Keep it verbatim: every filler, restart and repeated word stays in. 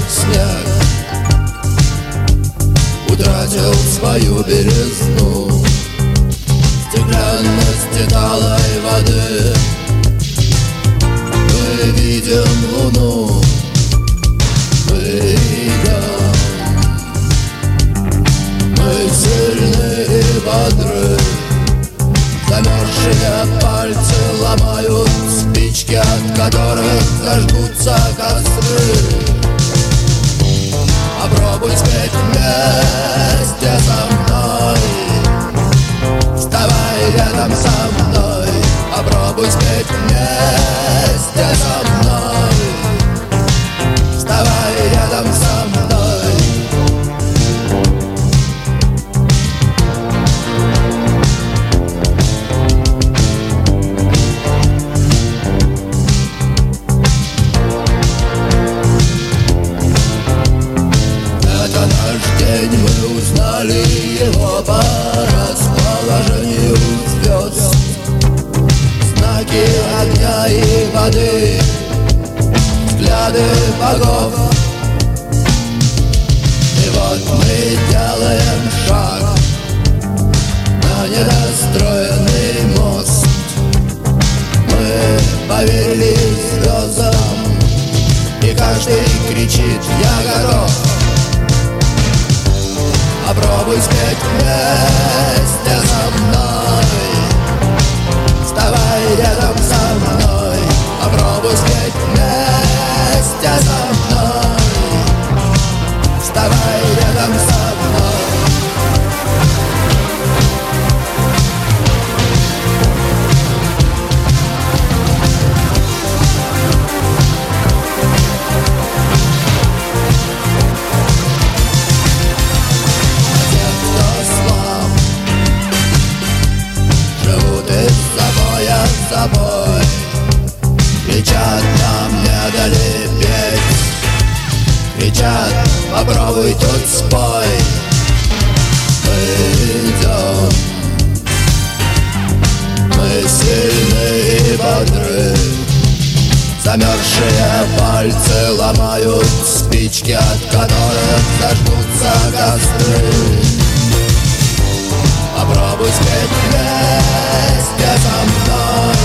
снег утратил свою белизну. Стеклянности талой воды мы видим луну, мы идем. Мы сильны и бодры, замерзшие пальцы ломают спички, от которых зажгутся костры. Попробуй спеть вместе со мной, вставай рядом со мной. Попробуй спеть вместе со мной, вставай рядом со мной. Мы узнали его по расположению звезд, знаки огня и воды, взгляды богов. И вот мы делаем шаг на недостроенный мост. Мы поверили звездам, и каждый кричит: я готов. Попробуй спеть вместе со мной, вставай рядом со мной. Попробуй спеть вместе со мной, вставай рядом со мной. Собой кричат: нам не дали петь, кричат: попробуй тут спой. Мы идем, мы сильны и бодры, замерзшие пальцы ломают спички, от которых зажгутся костры. Попробуй спеть вместе со мной,